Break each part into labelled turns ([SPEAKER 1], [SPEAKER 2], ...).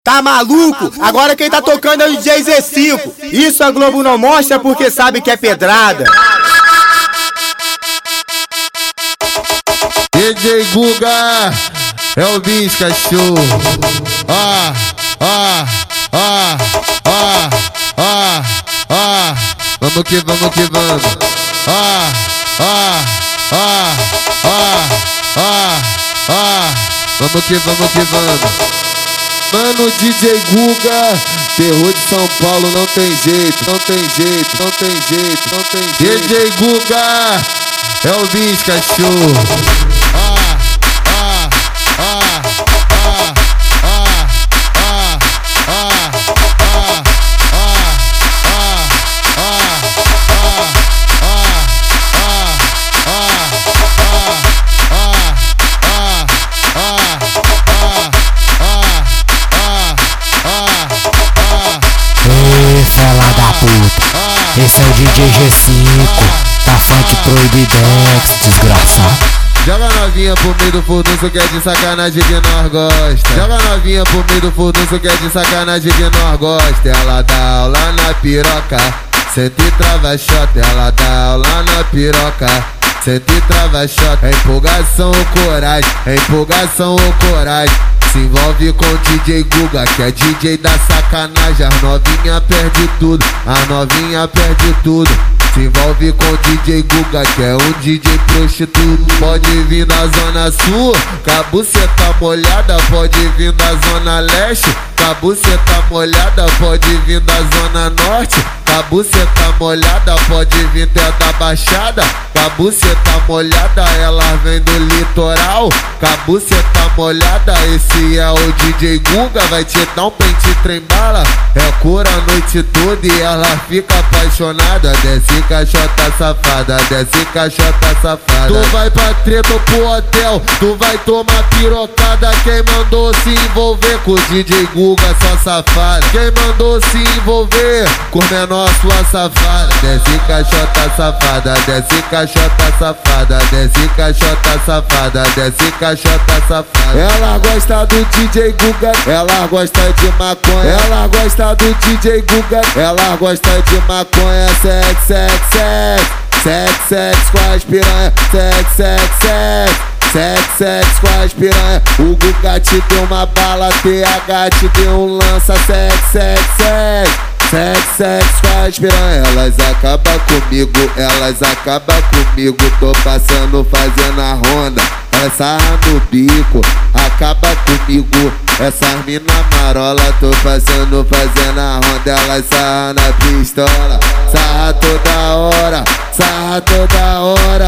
[SPEAKER 1] Tá maluco? Agora quem tá tocando é o DJ Z5. Isso a Globo não mostra porque sabe que é pedrada.
[SPEAKER 2] DJ Guga é o bicho cachorro. Vamos que vamos que vamos. Vamos que vamos que vamos. Mano, DJ Guga, terror de São Paulo, não tem jeito, não tem jeito, não tem jeito, não tem jeito. DJ Guga é o bicho cachorro.
[SPEAKER 3] Fela da puta, esse é o DJ G5, tá funk proibidex, desgraçado.
[SPEAKER 2] Joga novinha pro meio do furdunço que é de sacanagem que nós gosta. Joga novinha pro meio do furdunço que é de sacanagem que nós gosta. Ela dá aula na piroca, senta e trava shot. Ela dá aula na piroca, senta e trava shot. É empolgação ou coragem, é empolgação ou coragem. Se envolve com o DJ Guga, que é DJ da sacanagem. As novinha perde tudo, as novinha perde tudo. Se envolve com o DJ Guga, que é um DJ prostituto. Pode vir da zona sul, com a buceta molhada. Pode vir da zona leste, com a buceta molhada. Pode vir da zona norte, com a buceta molhada. Pode vir até da baixada, com a buceta molhada. Ela vem do litoral, com a buceta molhada. Esse é o DJ Guga, vai te dar um pente trem-bala. É cura a noite toda e ela fica apaixonada. Desce cachota safada, desce cachota safada. Tu vai pra treta ou pro hotel, tu vai tomar pirocada. Quem mandou se envolver com o DJ Guga, sua safada? Quem mandou se envolver com o menor, sua safada? Desce cachota safada, desce cachota safada. Desce cachota safada, desce cachota safada. Ela gosta do DJ Guga, ela gosta de maconha. Ela gosta do DJ Guga, ela gosta de maconha. Sex, sex, sex, sex, sex com as piranha. Sex, sex, sex, sex, sex com as piranha. O Guga te deu uma bala, TH te deu um lança. Sex, sex, sex, sex, sex com as piranha. Elas acabam comigo, elas acabam comigo. Tô passando fazendo a ronda, elas sarra no bico, acaba comigo. Essas mina marola, tô passando fazendo a ronda. Elas sarra na pistola, sarra toda hora, sarra toda hora.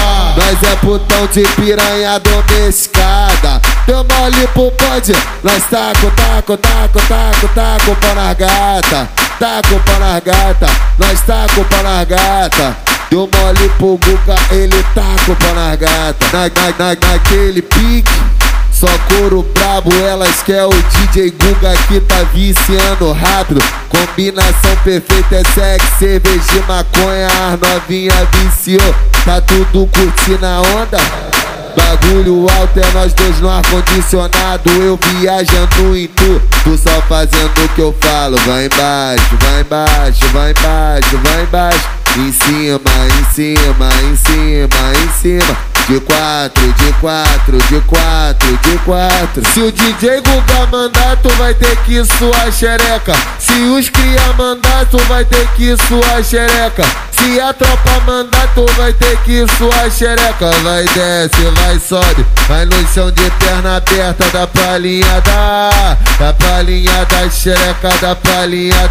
[SPEAKER 2] Nós é putão de piranha domesticada. Deu mole pro bonde, nós taco, taco, taco, taco, taco pau na gata. Taco pau na gata, nós taco pau na gata. Deu mole pro Guga, ele taco pau na gata. Naquele pique, só couro brabo. Elas quer o DJ Guga que tá viciando rápido. Combinação perfeita é sexo, cerveja e maconha. As novinha viciou, tá tudo curtindo a onda. Bagulho alto é nós dois no ar-condicionado. Eu viajando em tu só fazendo o que eu falo. Vai embaixo, vai embaixo, vai embaixo, vai embaixo. Em cima, em cima, em cima, em cima. De quatro, de quatro, de quatro, de quatro. Se o DJ Guga mandar, tu vai ter que suar xereca. Se os cria mandar, tu vai ter que suar xereca. Se a tropa mandar, tu vai ter que suar xereca. Vai desce, vai sobe, vai no chão de perna aberta. Da palhinha da palhinha da xereca. Da palhinha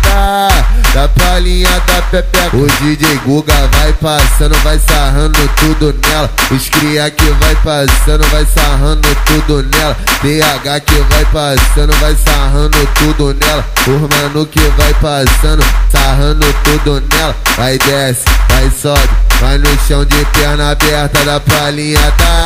[SPEAKER 2] da palhinha da pepeca. O DJ Guga vai passando, vai sarrando tudo nela. Os cria que vai passando, vai sarrando tudo nela. TH que vai passando, vai sarrando tudo nela. Os mano que vai passando, sarrando tudo nela. Vai desce, desce, vai sobe, vai no chão de perna aberta, da palhinha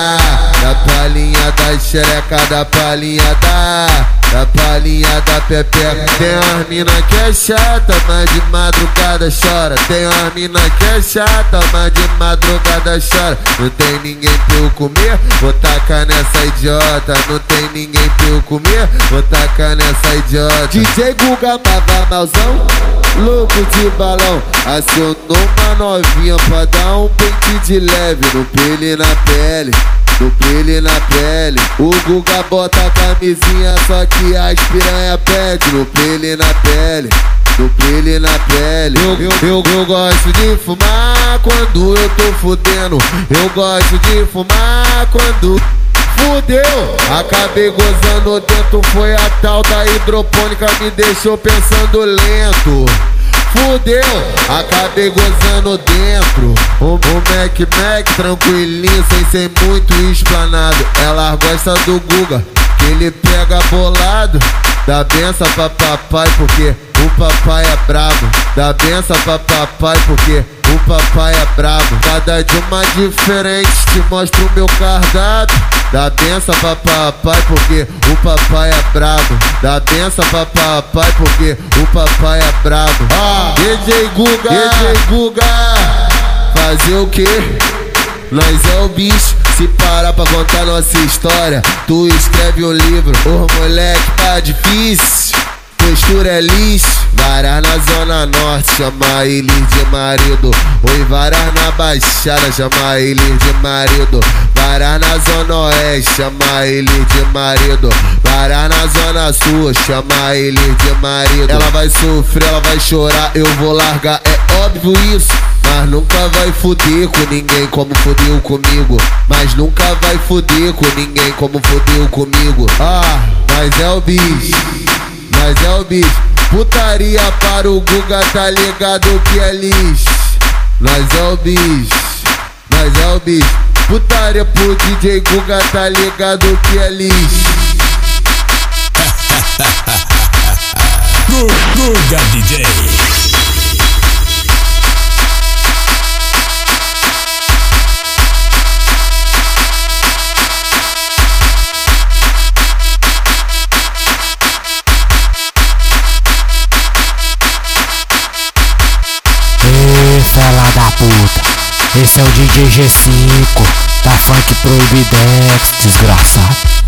[SPEAKER 2] da palhinha da xereca, da palhinha da palhinha da pepeca. Tem as mina que é chata, mas de madrugada chora. Tem as mina que é chata, mas de madrugada chora. Não tem ninguém pra eu comer, vou tacar nessa idiota. Não tem ninguém pra eu comer, vou tacar nessa idiota. DJ Guga tava malzão, louco de balão, acionou uma novinha pra dar um pente de leve. No pele na pele, no brilho na pele. O Guga bota a camisinha, só que as piranha pede. No brilho na pele, no brilho na pele. Eu gosto de fumar quando eu tô fudendo. Eu gosto de fumar quando fudeu. Acabei gozando dentro, foi a tal da hidropônica, me deixou pensando lento. Fudeu, acabei gozando dentro. O Mac tranquilinho, sem ser muito explanado. Ela gosta do Guga, que ele pega bolado. Dá benção pra papai porque o papai é brabo. Dá benção pra papai porque o papai é brabo. Cada de uma diferente, te mostro o meu cardápio. Dá benção pra papai porque o papai é brabo. Dá benção pra papai porque o papai é brabo. DJ Guga, fazer o quê? Nós é o bicho, se parar pra contar nossa história. Tu escreve um livro, ô moleque tá difícil, postura é lixo. Varar na zona norte, chama ele de marido. Oi, varar na baixada, chama ele de marido. Varar na zona oeste, chama ele de marido. Varar na zona sul, chama ele de marido. Ela vai sofrer, ela vai chorar, eu vou largar, é óbvio isso. Mas nunca vai fuder com ninguém como fudeu comigo. Mas nunca vai fuder com ninguém como fudeu comigo. Mas é o bicho, mas é o bicho. Putaria para o Guga, tá ligado que é lixo. Nós é o bicho, nós é o bicho. Putaria pro DJ Guga, tá ligado que é lixo.
[SPEAKER 4] Guga DJ.
[SPEAKER 3] Fela da puta, esse é o DJ G5 da Funk Proibidex, desgraçado.